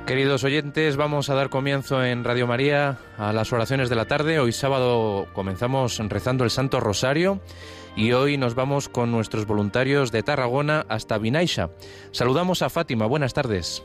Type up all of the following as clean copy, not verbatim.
Queridos oyentes, vamos a dar comienzo en Radio María a las oraciones de la tarde. Hoy sábado comenzamos rezando el Santo Rosario y hoy nos vamos con nuestros voluntarios de Tarragona hasta Vinaixa. Saludamos a Fátima. Buenas tardes.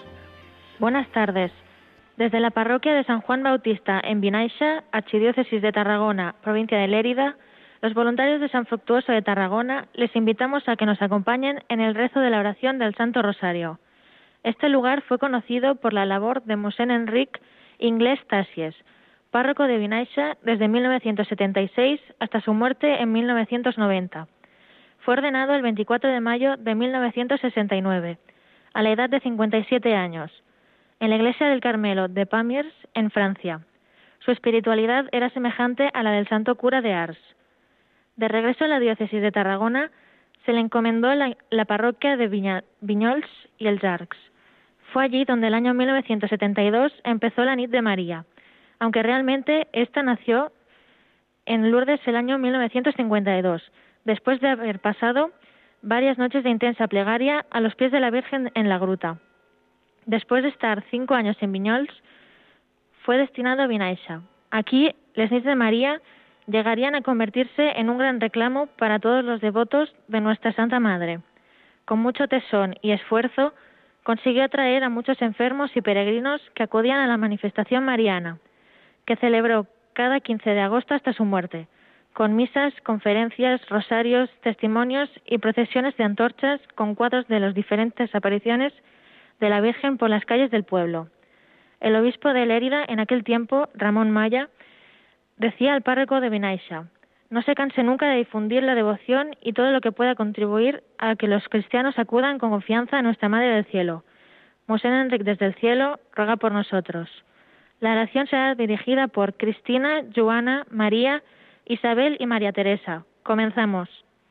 Buenas tardes. Desde la parroquia de San Juan Bautista en Vinaixa, Archidiócesis de Tarragona, provincia de Lérida, los voluntarios de San Fructuoso de Tarragona les invitamos a que nos acompañen en el rezo de la oración del Santo Rosario. Este lugar fue conocido por la labor de Mosén Enric Inglés Tasies, párroco de Vinaixa desde 1976 hasta su muerte en 1990. Fue ordenado el 24 de mayo de 1969, a la edad de 57 años, en la iglesia del Carmelo de Pamiers, en Francia. Su espiritualidad era semejante a la del santo cura de Ars. De regreso a la diócesis de Tarragona, se le encomendó la parroquia de Vinyols y els Arcs. Fue allí donde el año 1972 empezó la Nit de María, aunque realmente esta nació en Lourdes el año 1952, después de haber pasado varias noches de intensa plegaria a los pies de la Virgen en la gruta. Después de estar 5 años en Vinyols, fue destinado a Vinaixa. Aquí, les Nits de María llegarían a convertirse en un gran reclamo para todos los devotos de nuestra Santa Madre. Con mucho tesón y esfuerzo, consiguió atraer a muchos enfermos y peregrinos que acudían a la manifestación mariana, que celebró cada 15 de agosto hasta su muerte, con misas, conferencias, rosarios, testimonios y procesiones de antorchas con cuadros de las diferentes apariciones de la Virgen por las calles del pueblo. El obispo de Lérida, en aquel tiempo, Ramón Maya, decía al párroco de Vinaixa: no se canse nunca de difundir la devoción y todo lo que pueda contribuir a que los cristianos acudan con confianza a nuestra Madre del Cielo. Mosén Enric desde el cielo, ruega por nosotros. La oración será dirigida por Cristina, Joana, María, Isabel y María Teresa. Comenzamos.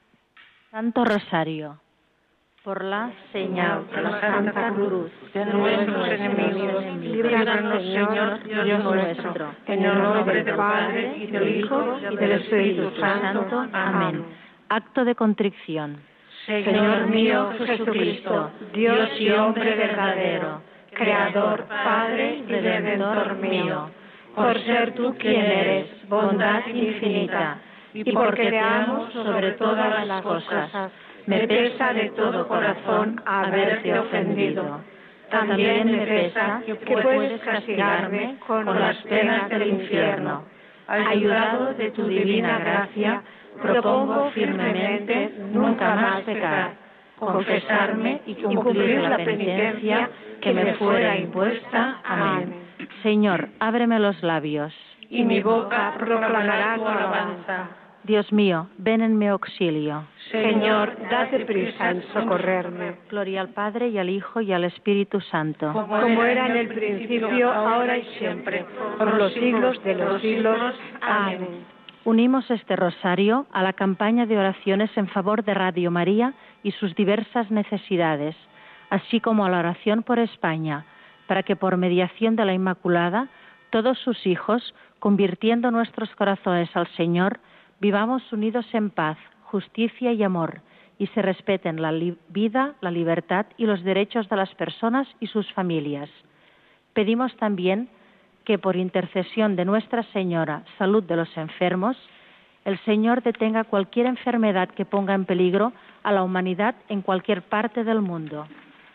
Santo Rosario. Por la señal de la Santa Cruz de nuestros enemigos, líbranos, Señor, Dios nuestro, en el nombre del Padre, y del Hijo, y del Espíritu Santo. Amén. Acto de contrición. Señor mío Jesucristo, Dios y hombre verdadero, Creador, Padre y Redentor mío, por ser tú quien eres, bondad infinita, y porque te amo sobre todas las cosas, me pesa de todo corazón haberte ofendido. También me pesa que puedes castigarme con las penas del infierno. Ayudado de tu divina gracia, propongo firmemente nunca más pecar, confesarme y cumplir la penitencia que me fuera impuesta. Amén. Señor, ábreme los labios, y mi boca proclamará tu alabanza. Dios mío, ven en mi auxilio. Señor, date prisa en socorrerme. Gloria al Padre, y al Hijo, y al Espíritu Santo. Como era en el principio, ahora y siempre, por los siglos de los siglos. Amén. Unimos este rosario a la campaña de oraciones en favor de Radio María y sus diversas necesidades, así como a la oración por España, para que por mediación de la Inmaculada, todos sus hijos, convirtiendo nuestros corazones al Señor, vivamos unidos en paz, justicia y amor, y se respeten la vida, la libertad y los derechos de las personas y sus familias. Pedimos también que por intercesión de Nuestra Señora, salud de los enfermos, el Señor detenga cualquier enfermedad que ponga en peligro a la humanidad en cualquier parte del mundo.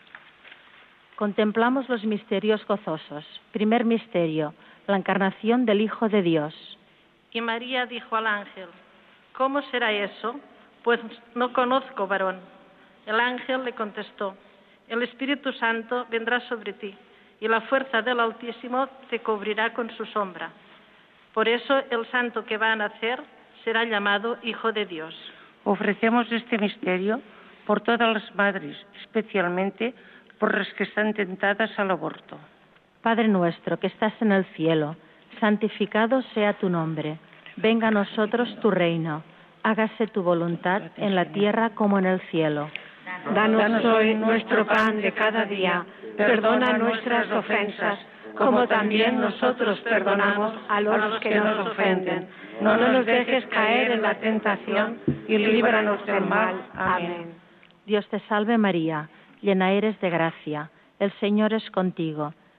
Contemplamos los misterios gozosos. Primer misterio, la encarnación del Hijo de Dios. Y María dijo al ángel: ¿cómo será eso? Pues no conozco varón. El ángel le contestó: el Espíritu Santo vendrá sobre ti, y la fuerza del Altísimo te cubrirá con su sombra. Por eso el santo que va a nacer será llamado Hijo de Dios. Ofrecemos este misterio por todas las madres, especialmente por las que están tentadas al aborto. Padre nuestro que estás en el cielo, santificado sea tu nombre. Venga a nosotros tu reino. Hágase tu voluntad en la tierra como en el cielo. Danos hoy nuestro pan de cada día. Perdona nuestras ofensas, como también nosotros perdonamos a los que nos ofenden. No nos dejes caer en la tentación y líbranos del mal. Amén. Dios te salve María, llena eres de gracia. El Señor es contigo.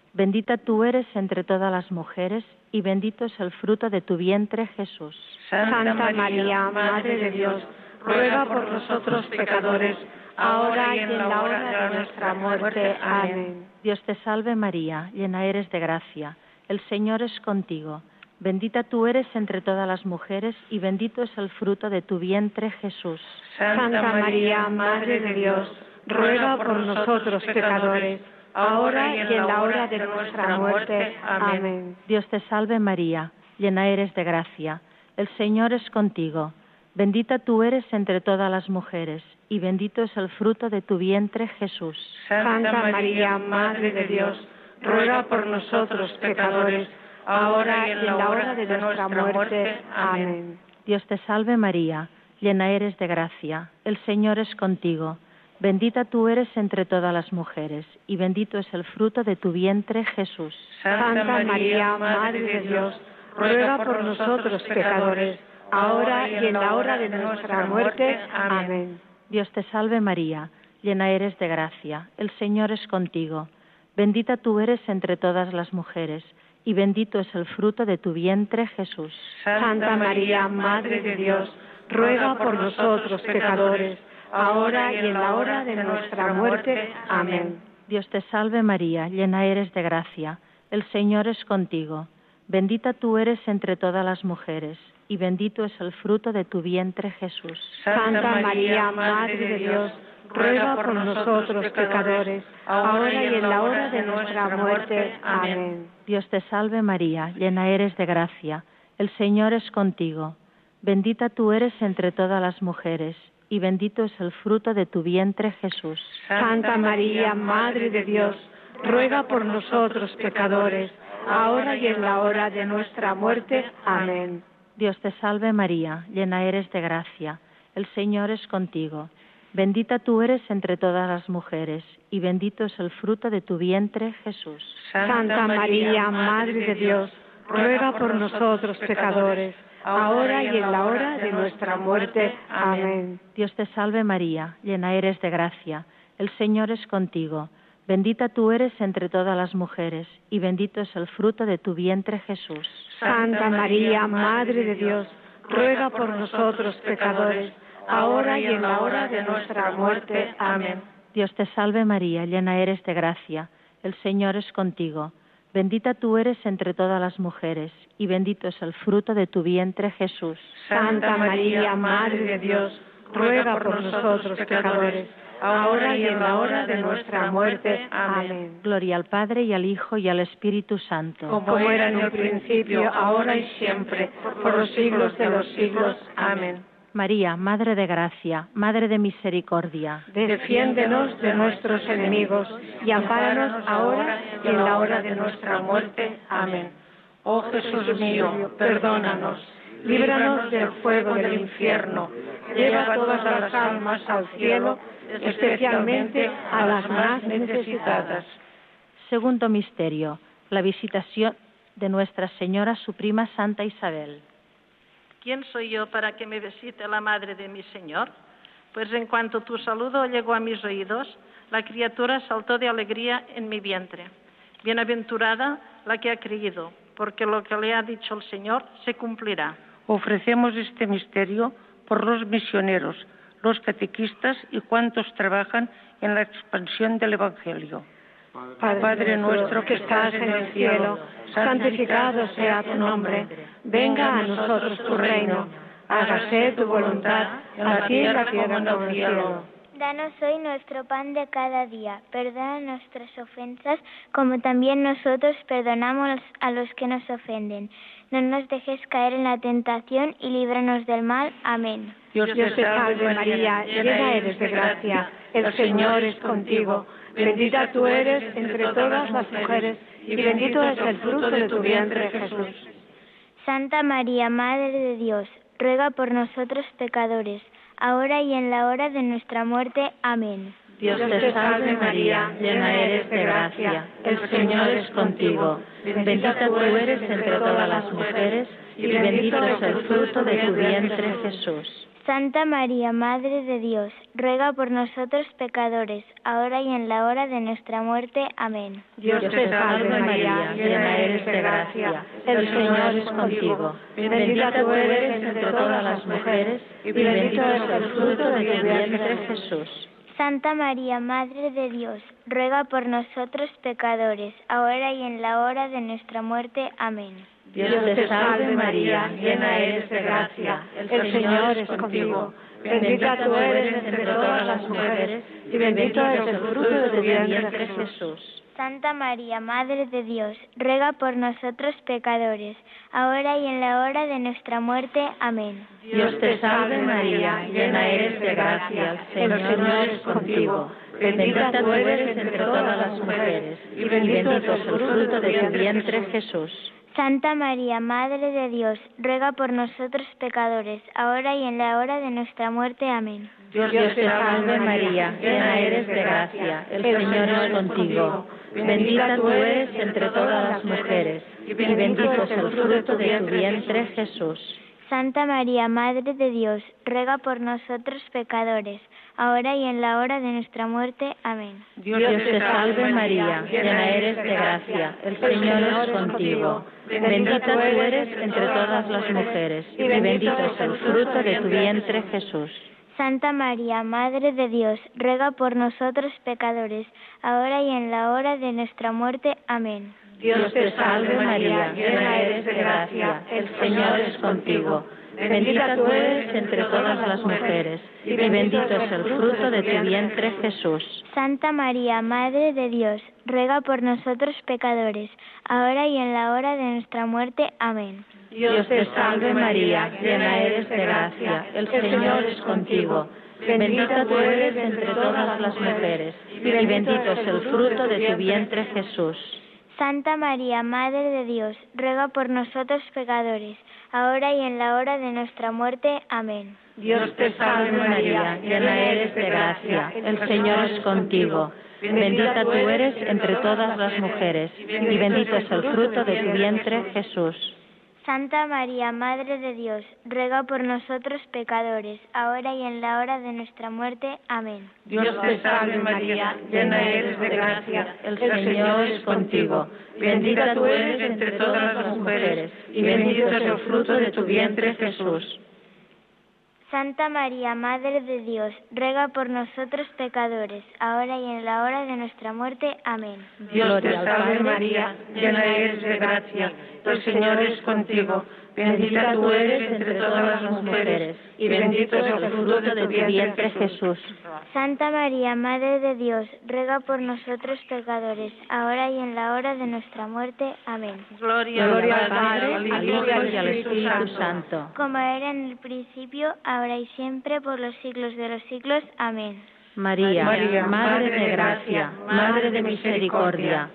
Bendita tú eres entre todas las mujeres, y bendito es el fruto de tu vientre, Jesús. Santa María, Madre de Dios, ruega por nosotros pecadores, ahora y en la hora de nuestra muerte. Amén. Dios te salve María, llena eres de gracia, el Señor es contigo. Bendita tú eres entre todas las mujeres, y bendito es el fruto de tu vientre, Jesús. Santa María, Madre de Dios, ruega por nosotros pecadores, ahora y en la hora de nuestra muerte. Amén. Dios te salve María, llena eres de gracia, el Señor es contigo. Bendita tú eres entre todas las mujeres, y bendito es el fruto de tu vientre, Jesús. Santa María, Madre de Dios, ruega por nosotros pecadores, ahora y en la hora de nuestra muerte. Amén. Dios te salve María, llena eres de gracia, el Señor es contigo. Bendita tú eres entre todas las mujeres, y bendito es el fruto de tu vientre, Jesús. Santa María, Madre de Dios, ruega por nosotros pecadores, ahora y en la hora de nuestra muerte. Amén. Dios te salve María, llena eres de gracia, el Señor es contigo. Bendita tú eres entre todas las mujeres, y bendito es el fruto de tu vientre, Jesús. Santa María, Madre de Dios, ruega por nosotros pecadores, ahora y en la hora de nuestra muerte. Amén. Dios te salve María, llena eres de gracia, el Señor es contigo. Bendita tú eres entre todas las mujeres, y bendito es el fruto de tu vientre, Jesús. Santa María, Madre de Dios, ruega por nosotros pecadores, ahora y en la hora de nuestra muerte. Amén. Dios te salve María, llena eres de gracia, el Señor es contigo. Bendita tú eres entre todas las mujeres, y bendito es el fruto de tu vientre, Jesús. Santa María, Madre de Dios, ruega por nosotros pecadores, ahora y en la hora de nuestra muerte. Amén. Dios te salve María, llena eres de gracia, el Señor es contigo. Bendita tú eres entre todas las mujeres, y bendito es el fruto de tu vientre, Jesús. Santa María, Madre de Dios, ruega por nosotros pecadores, ahora y en la hora de nuestra muerte. Amén. Dios te salve María, llena eres de gracia, el Señor es contigo. Bendita tú eres entre todas las mujeres, y bendito es el fruto de tu vientre, Jesús. Santa María, Madre de Dios, ruega por nosotros pecadores, ahora y en la hora de nuestra muerte. Amén. Dios te salve María, llena eres de gracia, el Señor es contigo. Bendita tú eres entre todas las mujeres, y bendito es el fruto de tu vientre, Jesús. Santa María, Madre de Dios, ruega por nosotros pecadores, ahora y en la hora de nuestra muerte. Amén. Gloria al Padre, y al Hijo, y al Espíritu Santo. Como era en el principio, ahora y siempre, por los siglos de los siglos. Amén. María, Madre de Gracia, Madre de Misericordia, defiéndenos de nuestros enemigos y ampáranos ahora y en la hora de nuestra muerte. Amén. Oh Jesús mío, perdónanos, líbranos del fuego del infierno, lleva todas las almas al cielo, especialmente a las más necesitadas. Segundo misterio, la visitación de Nuestra Señora a su prima Santa Isabel. ¿Quién soy yo para que me visite la madre de mi Señor? Pues en cuanto tu saludo llegó a mis oídos, la criatura saltó de alegría en mi vientre. Bienaventurada la que ha creído, porque lo que le ha dicho el Señor se cumplirá. Ofrecemos este misterio por los misioneros, los catequistas y cuantos trabajan en la expansión del Evangelio. Padre nuestro que estás en el cielo, santificado sea tu nombre. Venga a nosotros tu reino. Hágase tu voluntad, así en la tierra como en el cielo. Danos hoy nuestro pan de cada día. Perdona nuestras ofensas, como también nosotros perdonamos a los que nos ofenden. No nos dejes caer en la tentación y líbranos del mal. Amén. Dios te salve María, llena eres de gracia. El Señor es contigo. Bendita tú eres entre todas las mujeres, y bendito es el fruto de tu vientre, Jesús. Santa María, Madre de Dios, ruega por nosotros pecadores, ahora y en la hora de nuestra muerte. Amén. Dios te salve María, llena eres de gracia, el Señor es contigo. Bendita tú eres entre todas las mujeres, y bendito es el fruto de tu vientre, Jesús. Santa María, Madre de Dios, ruega por nosotros pecadores, ahora y en la hora de nuestra muerte. Amén. Dios te salve María, llena eres de gracia, el Señor es contigo. Bendita tú eres entre todas las mujeres, y bendito es el fruto de tu vientre, Jesús. Santa María, Madre de Dios, ruega por nosotros pecadores, ahora y en la hora de nuestra muerte. Amén. Dios te salve María, llena eres de gracia, el Señor es contigo. Bendita tú eres entre todas las mujeres, y bendito es el fruto de tu vientre, Jesús. Santa María, Madre de Dios, ruega por nosotros pecadores, ahora y en la hora de nuestra muerte. Amén. Dios te salve María, llena eres de gracia, el Señor es contigo. Bendita tú eres entre todas las mujeres, y bendito es el fruto de tu vientre, Jesús. Santa María, Madre de Dios, ruega por nosotros pecadores, ahora y en la hora de nuestra muerte. Amén. Dios te salve María, llena eres de gracia, el Señor es contigo. Bendita tú eres entre todas las mujeres, y bendito es el fruto de tu vientre, Jesús. Santa María, Madre de Dios, ruega por nosotros pecadores, ahora y en la hora de nuestra muerte. Amén. Dios te salve María, llena eres de gracia, el Señor es contigo. Bendita tú eres entre todas las mujeres, y bendito es el fruto de tu vientre, Jesús. Santa María, Madre de Dios, ruega por nosotros pecadores, ahora y en la hora de nuestra muerte. Amén. Dios te salve María, llena eres de gracia, el Señor es contigo. Bendita tú eres entre todas las mujeres, y bendito es el fruto de tu vientre, Jesús. Santa María, Madre de Dios, ruega por nosotros pecadores, ahora y en la hora de nuestra muerte. Amén. Dios te salve María, llena eres de gracia, el Señor es contigo. Bendita tú eres entre todas las mujeres, y bendito es el fruto de tu vientre, Jesús. Santa María, Madre de Dios, ruega por nosotros pecadores, ahora y en la hora de nuestra muerte. Amén. Dios te salve María, llena eres de gracia, el Señor es contigo. Bendita tú eres entre todas las mujeres, y bendito es el fruto de tu vientre, Jesús. Santa María, Madre de Dios, ruega por nosotros pecadores, ahora y en la hora de nuestra muerte. Amén. Dios te salve María, llena eres de gracia, el Señor es contigo. Bendita tú eres entre todas las mujeres, y bendito es el fruto de tu vientre, Jesús. Santa María, Madre de Dios, ruega por nosotros pecadores, ahora y en la hora de nuestra muerte. Amén. Dios te salve María, llena eres de gracia, el Señor es contigo. Bendita tú eres entre todas las mujeres, y bendito es el fruto de tu vientre, Jesús. Santa María, Madre de Dios, ruega por nosotros pecadores, ahora y en la hora de nuestra muerte. Amén. Gloria al Padre, al Hijo y al Espíritu Santo. Como era en el principio, ahora y siempre, por los siglos de los siglos. Amén. María, Madre de gracia, Madre de misericordia.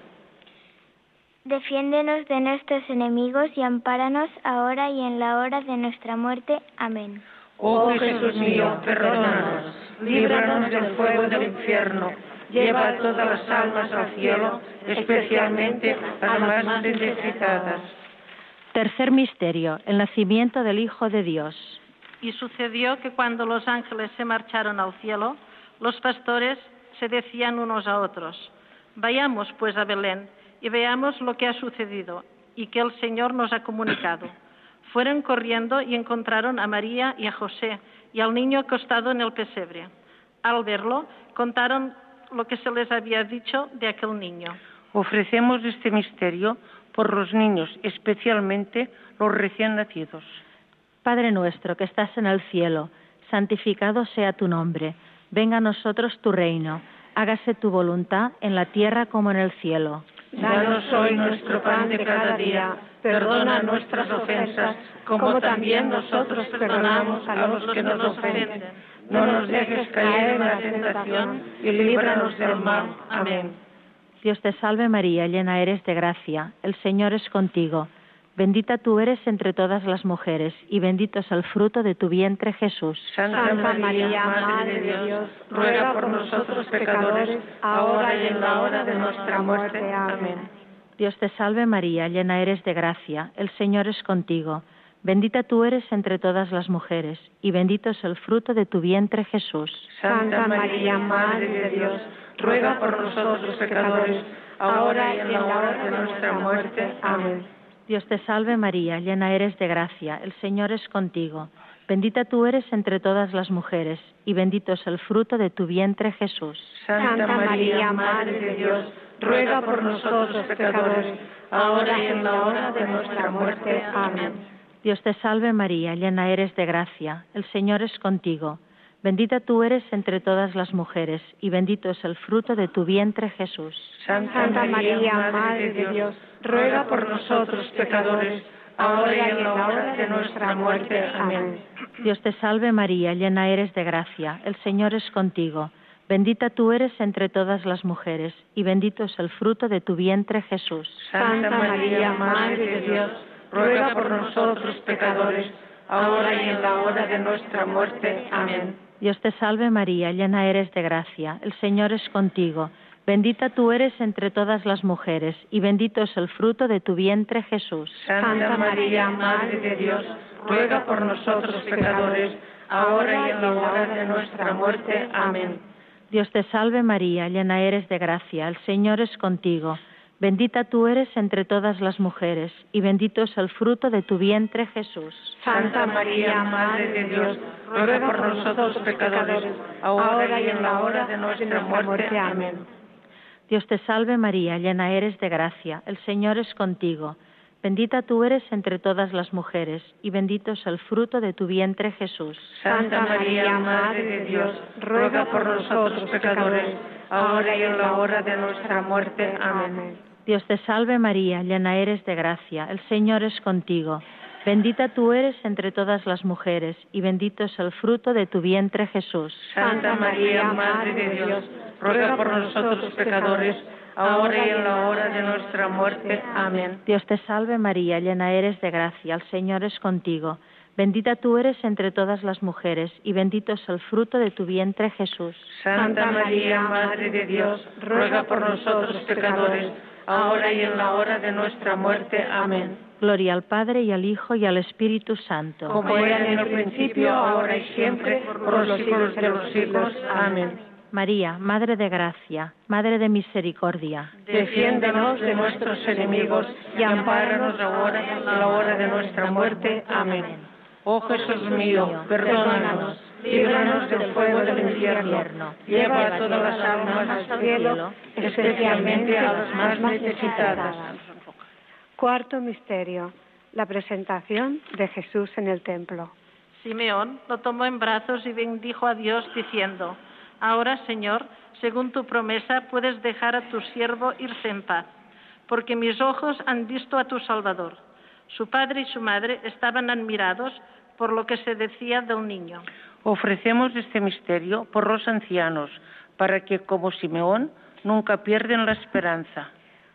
Defiéndenos de nuestros enemigos y ampáranos ahora y en la hora de nuestra muerte. Amén. Oh Jesús mío, perdónanos, líbranos del fuego del infierno, lleva a todas las almas al cielo, especialmente a las más necesitadas. Tercer misterio, el nacimiento del Hijo de Dios. Y sucedió que cuando los ángeles se marcharon al cielo, los pastores se decían unos a otros: vayamos pues a Belén y veamos lo que ha sucedido y que el Señor nos ha comunicado. Fueron corriendo y encontraron a María y a José y al niño acostado en el pesebre. Al verlo, contaron lo que se les había dicho de aquel niño. Ofrecemos este misterio por los niños, especialmente los recién nacidos. Padre nuestro que estás en el cielo, santificado sea tu nombre. Venga a nosotros tu reino. Hágase tu voluntad en la tierra como en el cielo. Danos hoy nuestro pan de cada día. Perdona nuestras ofensas, como también nosotros perdonamos a los que nos ofenden. No nos dejes caer en la tentación y líbranos del mal. Amén. Dios te salve María, llena eres de gracia. El Señor es contigo. Bendita tú eres entre todas las mujeres, y bendito es el fruto de tu vientre, Jesús. Santa María, Madre de Dios, ruega por nosotros pecadores, ahora y en la hora de nuestra muerte. Amén. Dios te salve María, llena eres de gracia. El Señor es contigo. Bendita tú eres entre todas las mujeres, y bendito es el fruto de tu vientre, Jesús. Santa María, Madre de Dios, ruega por nosotros pecadores, ahora y en la hora de nuestra muerte. Amén. Dios te salve María, llena eres de gracia, el Señor es contigo. Bendita tú eres entre todas las mujeres, y bendito es el fruto de tu vientre, Jesús. Santa María, Madre de Dios, ruega por nosotros pecadores, ahora y en la hora de nuestra muerte. Amén. Dios te salve María, llena eres de gracia, el Señor es contigo. Bendita tú eres entre todas las mujeres, y bendito es el fruto de tu vientre, Jesús. Santa María, Madre de Dios, ruega por nosotros pecadores, ahora y en la hora de nuestra muerte. Amén. Dios te salve María, llena eres de gracia, el Señor es contigo. Bendita tú eres entre todas las mujeres, y bendito es el fruto de tu vientre, Jesús. Santa María, Madre de Dios, ruega por nosotros pecadores, ahora y en la hora de nuestra muerte. Amén. Dios te salve María, llena eres de gracia, el Señor es contigo. Bendita tú eres entre todas las mujeres, y bendito es el fruto de tu vientre, Jesús. Santa María, Madre de Dios, ruega por nosotros pecadores, ahora y en la hora de nuestra muerte. Amén. Dios te salve María, llena eres de gracia, el Señor es contigo. Bendita tú eres entre todas las mujeres, y bendito es el fruto de tu vientre, Jesús. Santa María, Madre de Dios, ruega por nosotros pecadores, ahora y en la hora de nuestra muerte. Amén. Dios te salve María, llena eres de gracia, el Señor es contigo. Bendita tú eres entre todas las mujeres, y bendito es el fruto de tu vientre, Jesús. Santa María, Madre de Dios, ruega por nosotros pecadores, ahora y en la hora de nuestra muerte. Amén. Dios te salve María, llena eres de gracia, el Señor es contigo. Bendita tú eres entre todas las mujeres, y bendito es el fruto de tu vientre, Jesús. Santa María, Madre de Dios, ruega por nosotros pecadores, ahora y en la hora de nuestra muerte. Amén. Dios te salve María, llena eres de gracia, el Señor es contigo. Bendita tú eres entre todas las mujeres, y bendito es el fruto de tu vientre, Jesús. Santa María, Madre de Dios, ruega por nosotros pecadores, ahora y en la hora de nuestra muerte. Amén. Gloria al Padre, y al Hijo, y al Espíritu Santo. Como era en el principio, ahora y siempre, por los siglos de los siglos. Amén. María, Madre de Gracia, Madre de Misericordia, defiéndenos de nuestros enemigos y ampáranos ahora y en la hora de nuestra muerte. Amén. Oh Jesús mío, perdónanos, líbranos del fuego del infierno, lleva a todas las almas al cielo, especialmente a las más necesitadas. Cuarto misterio, la presentación de Jesús en el templo. Simeón lo tomó en brazos y bendijo a Dios diciendo: Ahora, Señor, según tu promesa, puedes dejar a tu siervo irse en paz, porque mis ojos han visto a tu Salvador. Su padre y su madre estaban admirados por lo que se decía del niño. Ofrecemos este misterio por los ancianos, para que, como Simeón, nunca pierdan la esperanza.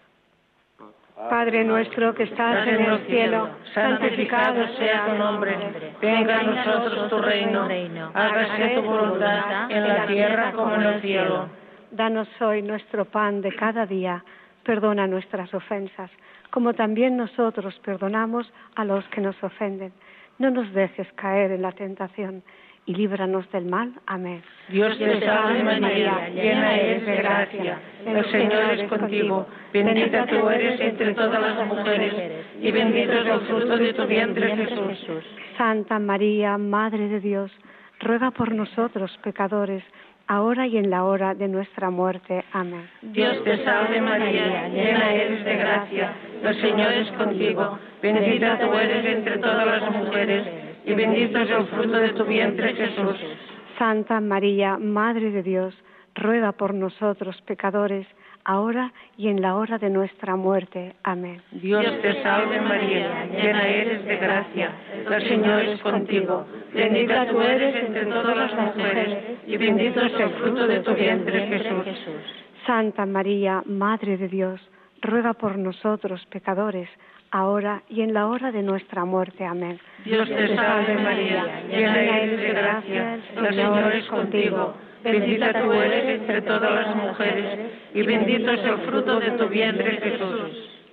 Padre nuestro que estás en el cielo, santificado sea tu nombre. Venga a nosotros tu reino. Hágase tu voluntad en la tierra como en el cielo. Danos hoy nuestro pan de cada día. Perdona nuestras ofensas, como también nosotros perdonamos a los que nos ofenden. No nos dejes caer en la tentación y líbranos del mal. Amén. Dios te salve María, llena eres de gracia, el Señor es contigo, bendita tú eres entre todas las mujeres, y bendito es el fruto de tu vientre, Jesús. Santa María, Madre de Dios, ruega por nosotros pecadores, ahora y en la hora de nuestra muerte. Amén. Dios te salve María, llena eres de gracia, el Señor es contigo, bendita tú eres entre todas las mujeres, y bendito es el fruto de tu vientre, Jesús. Santa María, Madre de Dios, ruega por nosotros pecadores, ahora y en la hora de nuestra muerte. Amén. Dios te salve María, llena eres de gracia, el Señor es contigo, bendita tú eres entre todas las mujeres, y bendito es el fruto de tu vientre, Jesús. Santa María, Madre de Dios, ruega por nosotros pecadores, ahora y en la hora de nuestra muerte. Amén. Dios te salve María, llena eres de gracia, el Señor es contigo, bendita tú eres entre todas las mujeres, y bendito es el fruto de tu vientre, Jesús.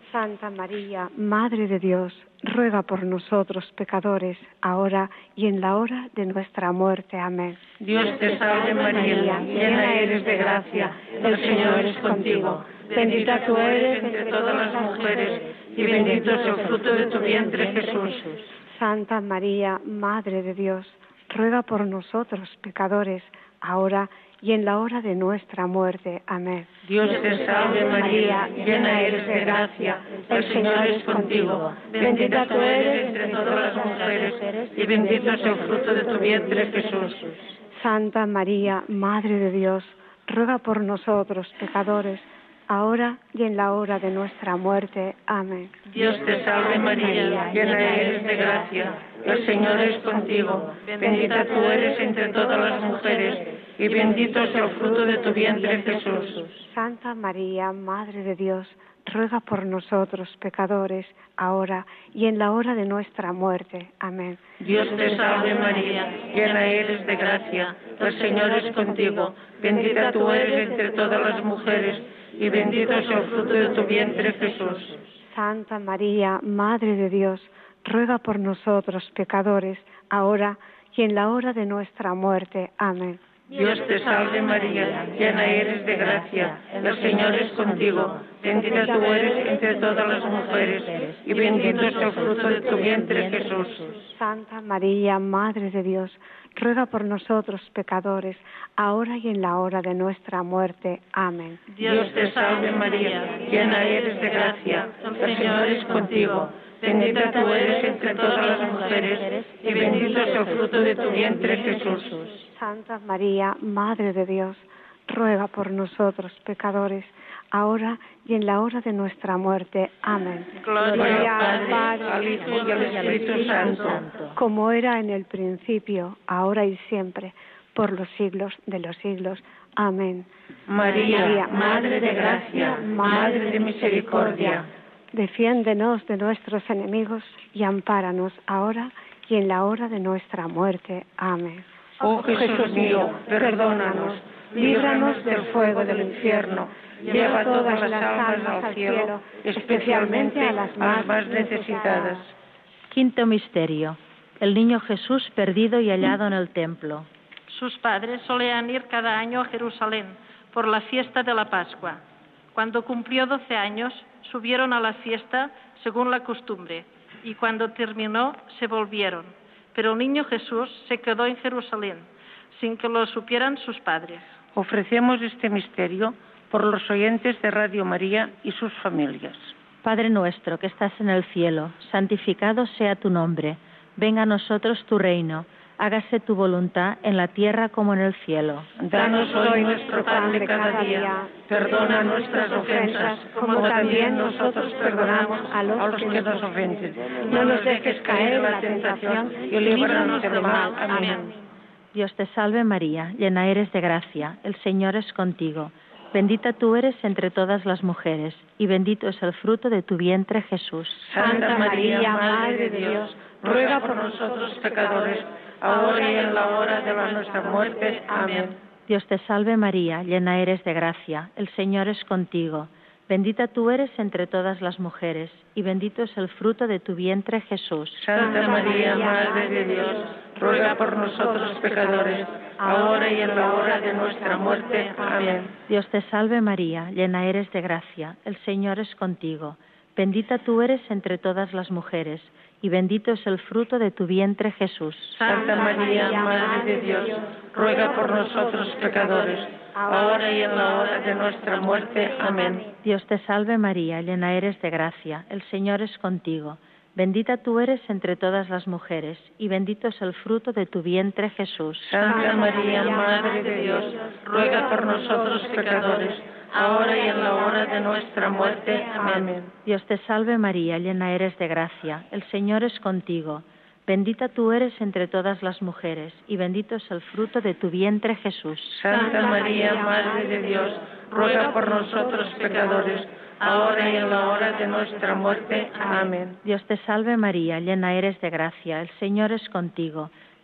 Santa María, Madre de Dios, ruega por nosotros pecadores, ahora y en la hora de nuestra muerte. Amén. Dios te salve María, llena eres de gracia, el Señor es contigo. Bendita tú eres entre todas las mujeres, y bendito es el fruto de tu vientre, Jesús. Santa María, Madre de Dios, ruega por nosotros pecadores, ahora y en la hora de nuestra muerte. Amén. Dios te salve María, llena eres de gracia, el Señor es contigo. Bendita tú eres entre todas las mujeres, y bendito es el fruto de tu vientre, Jesús. Santa María, Madre de Dios, ruega por nosotros pecadores, ahora y en la hora de nuestra muerte. Amén. Dios te salve María, llena eres de gracia, el Señor es contigo. Bendita tú eres entre todas las mujeres, y bendito es el fruto de tu vientre, Jesús. Santa María, Madre de Dios, ruega por nosotros pecadores, ahora y en la hora de nuestra muerte. Amén. Dios te salve María, llena eres de gracia, el Señor es contigo. Bendita tú eres entre todas las mujeres, y bendito es el fruto de tu vientre, Jesús. Santa María, Madre de Dios, ruega por nosotros pecadores, ahora y en la hora de nuestra muerte. Amén. Dios te salve María, llena eres de gracia, el Señor es contigo. Bendita tú eres entre todas las mujeres, y bendito es el fruto de tu vientre, Jesús. Santa María, Madre de Dios, ruega por nosotros pecadores, ahora y en la hora de nuestra muerte. Amén. Dios te salve María, llena eres de gracia, el Señor es contigo. Bendita tú eres entre todas las mujeres, y bendito es el fruto de tu vientre, Jesús. Santa María, Madre de Dios, ruega por nosotros pecadores, ahora y en la hora de nuestra muerte. Amén. Gloria al Padre, al Hijo y al Espíritu Santo, como era en el principio, ahora y siempre, por los siglos de los siglos. Amén. María, Madre de gracia, Madre de misericordia, defiéndenos de nuestros enemigos y ampáranos ahora y en la hora de nuestra muerte. Amén. Oh Jesús mío, perdónanos, líbranos del fuego del infierno, lleva todas las almas al cielo, especialmente a las más necesitadas. Quinto misterio: el niño Jesús perdido y hallado en el templo. Sus padres solían ir cada año a Jerusalén por la fiesta de la Pascua. Cuando cumplió 12 años, subieron a la fiesta según la costumbre, y cuando terminó, se volvieron. Pero el niño Jesús se quedó en Jerusalén, sin que lo supieran sus padres. Ofrecemos este misterio por los oyentes de Radio María y sus familias. Padre nuestro que estás en el cielo, santificado sea tu nombre. Venga a nosotros tu reino. Hágase tu voluntad en la tierra como en el cielo. Danos hoy nuestro pan de cada día. Perdona nuestras ofensas, como también nosotros perdonamos a los que nos ofenden. No nos dejes caer en la tentación y líbranos del mal. Amén. Dios te salve María, llena eres de gracia, el Señor es contigo. Bendita tú eres entre todas las mujeres, y bendito es el fruto de tu vientre, Jesús. Santa María, Madre de Dios, ruega por nosotros pecadores, ahora y en la hora de nuestra muerte. Amén. Dios te salve María, llena eres de gracia, el Señor es contigo. Bendita tú eres entre todas las mujeres, y bendito es el fruto de tu vientre, Jesús. Santa María, Madre de Dios, ruega por nosotros pecadores, ahora y en la hora de nuestra muerte. Amén. Dios te salve María, llena eres de gracia, el Señor es contigo. Bendita tú eres entre todas las mujeres, y bendito es el fruto de tu vientre, Jesús. Santa María, Madre de Dios, ruega por nosotros pecadores, ahora y en la hora de nuestra muerte. Amén. Dios te salve María, llena eres de gracia, el Señor es contigo. Bendita tú eres entre todas las mujeres, y bendito es el fruto de tu vientre, Jesús. Santa María, Madre de Dios, ruega por nosotros pecadores, ahora y en la hora de nuestra muerte. Amén. Dios te salve María, llena eres de gracia, el Señor es contigo. Bendita tú eres entre todas las mujeres, y bendito es el fruto de tu vientre, Jesús. Santa María, Madre de Dios, ruega por nosotros pecadores, ahora y en la hora de nuestra muerte. Amén. Dios te salve María, llena eres de gracia, el Señor es contigo.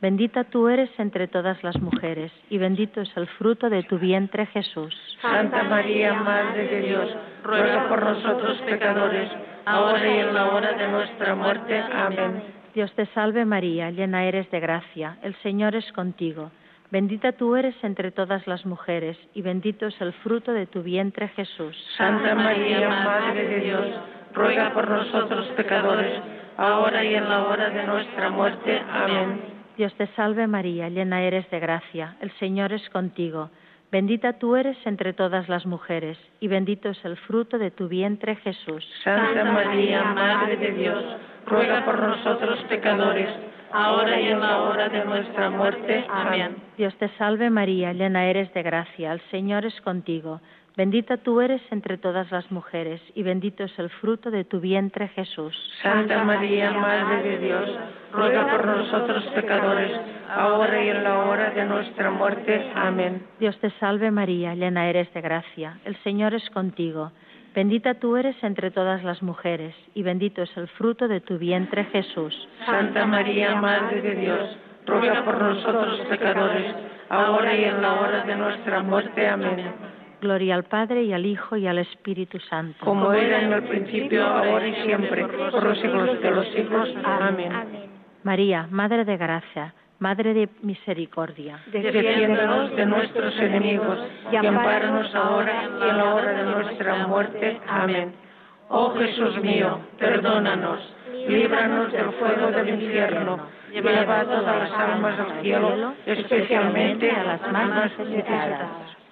Bendita tú eres entre todas las mujeres, y bendito es el fruto de tu vientre, Jesús. Santa María, Madre de Dios, ruega por nosotros pecadores, ahora y en la hora de nuestra muerte. Amén. Dios te salve María, llena eres de gracia, el Señor es contigo. Bendita tú eres entre todas las mujeres, y bendito es el fruto de tu vientre, Jesús. Santa María, Madre de Dios, ruega por nosotros pecadores, ahora y en la hora de nuestra muerte. Amén. Dios te salve María, llena eres de gracia, el Señor es contigo. Bendita tú eres entre todas las mujeres, y bendito es el fruto de tu vientre, Jesús. Santa María, Madre de Dios, ruega por nosotros pecadores, ahora y en la hora de nuestra muerte. Amén. Dios te salve María, llena eres de gracia, el Señor es contigo. Bendita tú eres entre todas las mujeres, y bendito es el fruto de tu vientre, Jesús. Santa María, Madre de Dios, ruega por nosotros pecadores, ahora y en la hora de nuestra muerte. Amén. Dios te salve María, llena eres de gracia, el Señor es contigo. Bendita tú eres entre todas las mujeres, y bendito es el fruto de tu vientre, Jesús. Santa María, Madre de Dios, ruega por nosotros pecadores, ahora y en la hora de nuestra muerte. Amén. Gloria al Padre, y al Hijo, y al Espíritu Santo. Como era en el principio, ahora y siempre, por los siglos de los siglos. Amén. María, Madre de gracia, Madre de misericordia, defiéndonos de nuestros enemigos y ampáranos ahora y en la hora de nuestra muerte. Amén. Oh Jesús mío, perdónanos, líbranos del fuego del infierno, lleva a todas las almas al cielo, especialmente a las más necesitadas.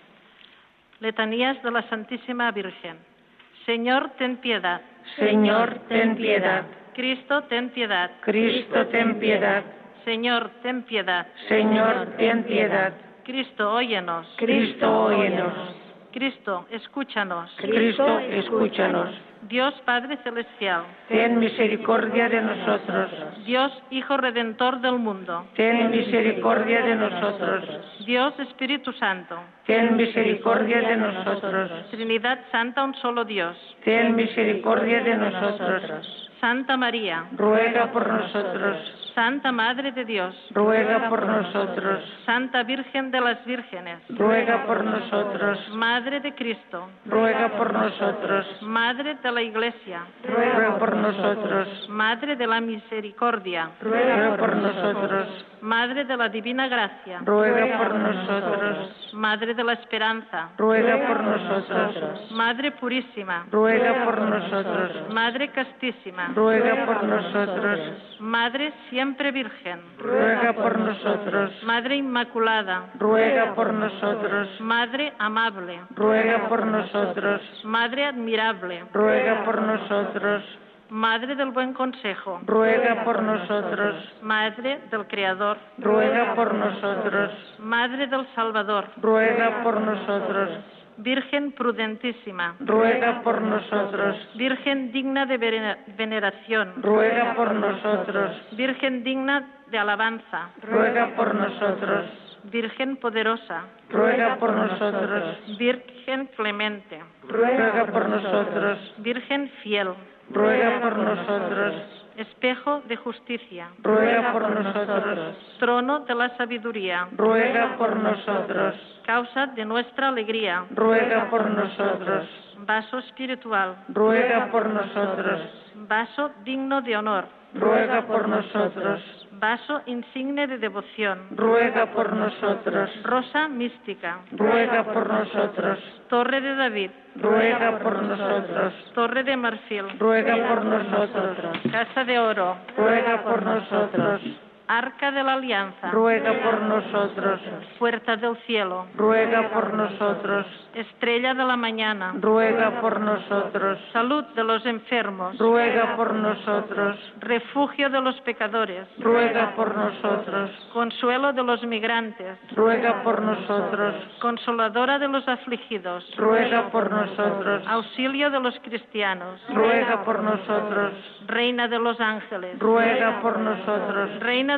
Letanías de la Santísima Virgen. Señor, ten piedad. Señor, ten piedad. Cristo, ten piedad. Cristo, ten piedad. Señor, ten piedad. Señor, ten piedad. Cristo, óyenos. Cristo, óyenos. Cristo, escúchanos. Cristo, escúchanos. Dios Padre Celestial, ten misericordia de nosotros. Dios Hijo Redentor del mundo, ten misericordia de nosotros. Dios Espíritu Santo, ten misericordia de nosotros. Trinidad Santa, un solo Dios, ten misericordia de nosotros. Santa María, ruega por nosotros. Santa Madre de Dios, ruega por nosotros. Santa Virgen de las Vírgenes, ruega por nosotros. Madre de Cristo, ruega por nosotros. Madre de la Iglesia, ruega por nosotros. Madre de la Misericordia, ruega por nosotros. Madre de la Divina Gracia, ruega por nosotros. Madre de la Esperanza, ruega por nosotros. Madre Purísima, ruega por nosotros. Madre Castísima, ruega por nosotros. Madre siempre Virgen, ruega por nosotros. Madre Inmaculada, ruega por nosotros. Madre amable, ruega por nosotros. Madre admirable, ruega por nosotros. Madre del Buen Consejo, ruega por nosotros. Madre del Creador, ruega por nosotros. Madre del Salvador, ruega por nosotros. Virgen prudentísima, ruega por nosotros. Virgen digna de veneración, ruega por nosotros. Virgen digna de alabanza, ruega por nosotros. Virgen poderosa, ruega por nosotros. Virgen clemente, ruega por nosotros. Virgen fiel, ruega por nosotros. Espejo de justicia, ruega por nosotros. Trono de la sabiduría, ruega por nosotros. Causa de nuestra alegría, ruega por nosotros. Vaso espiritual, ruega por nosotros. Vaso digno de honor, ruega por nosotros. Vaso insigne de devoción, ruega por nosotros. Rosa mística, ruega por nosotros. Torre de David, ruega por nosotros. Torre de marfil, ruega por nosotros. Casa de oro, ruega por nosotros. Arca de la Alianza, ruega por nosotros. Puerta del cielo, ruega por nosotros. Estrella de la mañana, ruega por nosotros. Salud de los enfermos, ruega por nosotros. Refugio de los pecadores, ruega por nosotros. Consuelo de los migrantes, ruega por nosotros. Consoladora de los afligidos, ruega por nosotros. Auxilio de los cristianos, ruega por nosotros. Reina de los ángeles, ruega por nosotros. Reina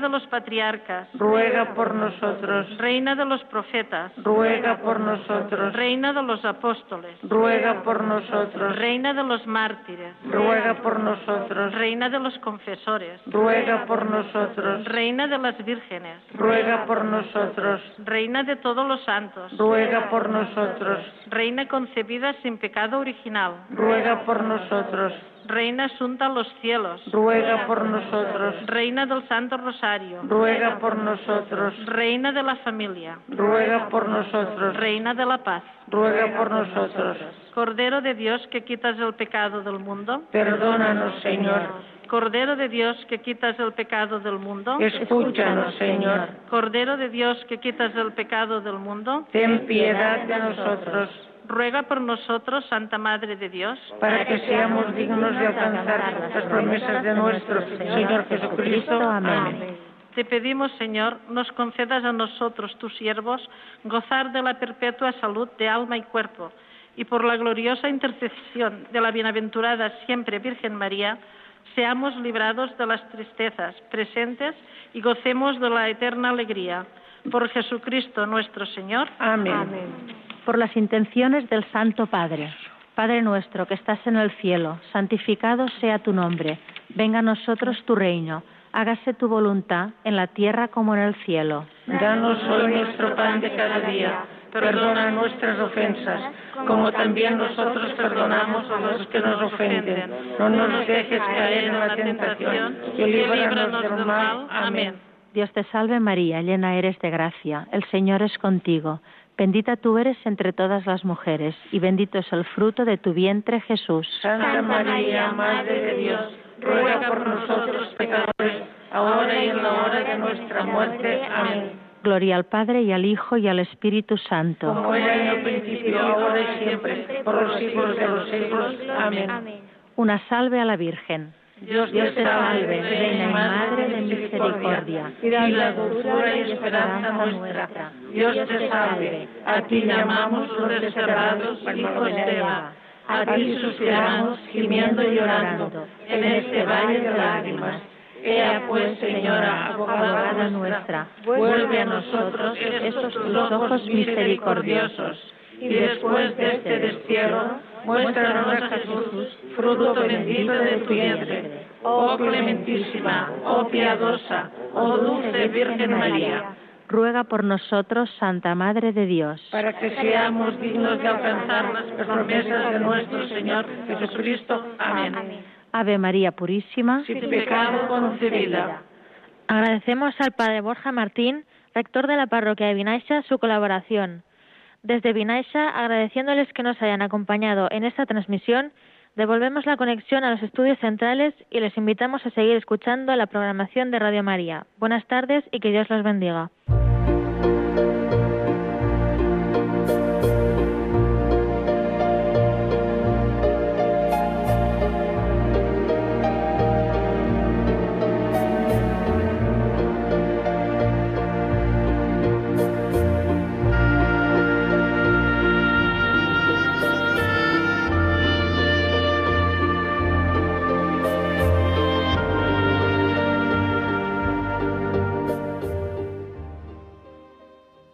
Reina de los patriarcas, ruega por nosotros. Reina de los profetas, Ruega por nosotros. Reina de los apóstoles, Ruega por nosotros. Reina de los mártires, Ruega por nosotros. Reina de los confesores, Ruega por nosotros. Reina de las vírgenes, Ruega por nosotros. Reina de todos los santos, Ruega por nosotros. Reina concebida sin pecado original, Ruega por nosotros. Reina asunta a los cielos, Ruega por nosotros. Reina del Santo Rosario, Ruega por nosotros. Reina de la familia, Ruega por nosotros. Reina de la paz, Ruega por nosotros. Cordero de Dios que quitas el pecado del mundo, Perdónanos, Señor. Cordero de Dios que quitas el pecado del mundo, Escúchanos, Señor. Cordero de Dios que quitas el pecado del mundo, Ten piedad de nosotros, ruega por nosotros, Santa Madre de Dios, para que seamos dignos de alcanzar las promesas de nuestro Señor Jesucristo. Amén. Te pedimos, Señor, nos concedas a nosotros, tus siervos, gozar de la perpetua salud de alma y cuerpo, y por la gloriosa intercesión de la bienaventurada siempre Virgen María, seamos librados de las tristezas presentes y gocemos de la eterna alegría. Por Jesucristo nuestro Señor. Amén. Por las intenciones del Santo Padre. Padre nuestro que estás en el cielo, santificado sea tu nombre. Venga a nosotros tu reino. Hágase tu voluntad en la tierra como en el cielo. Danos hoy nuestro pan de cada día. Perdona nuestras ofensas, como también nosotros perdonamos a los que nos ofenden. No nos dejes caer en la tentación y líbranos del mal. Amén. Dios te salve María, llena eres de gracia. El Señor es contigo. Bendita tú eres entre todas las mujeres, y bendito es el fruto de tu vientre, Jesús. Santa María, Madre de Dios, ruega por nosotros pecadores, ahora y en la hora de nuestra muerte. Amén. Gloria al Padre, y al Hijo, y al Espíritu Santo. Como era en el principio, ahora y siempre, por los siglos de los siglos. Amén. Una salve a la Virgen. Dios te salve, Reina y Madre de misericordia, y la dulzura y esperanza nuestra. Dios te salve, a ti llamamos los desterrados hijos de Eva. A ti suspiramos, gimiendo y llorando, en este valle de lágrimas. Ea pues, Señora, abogada nuestra, vuelve a nosotros estos tus ojos misericordiosos, y después de este destierro, muéstranos a Jesús, fruto bendito de tu vientre. Oh clementísima, oh piadosa, oh dulce Virgen María, ruega por nosotros, Santa Madre de Dios, para que seamos dignos de alcanzar las promesas de nuestro Señor Jesucristo. Amén. Ave María Purísima, sin pecado concebida. Agradecemos al Padre Borja Martín, rector de la parroquia de Vinaixa, su colaboración. Desde Vinaixa, agradeciéndoles que nos hayan acompañado en esta transmisión, devolvemos la conexión a los estudios centrales y les invitamos a seguir escuchando la programación de Radio María. Buenas tardes y que Dios los bendiga.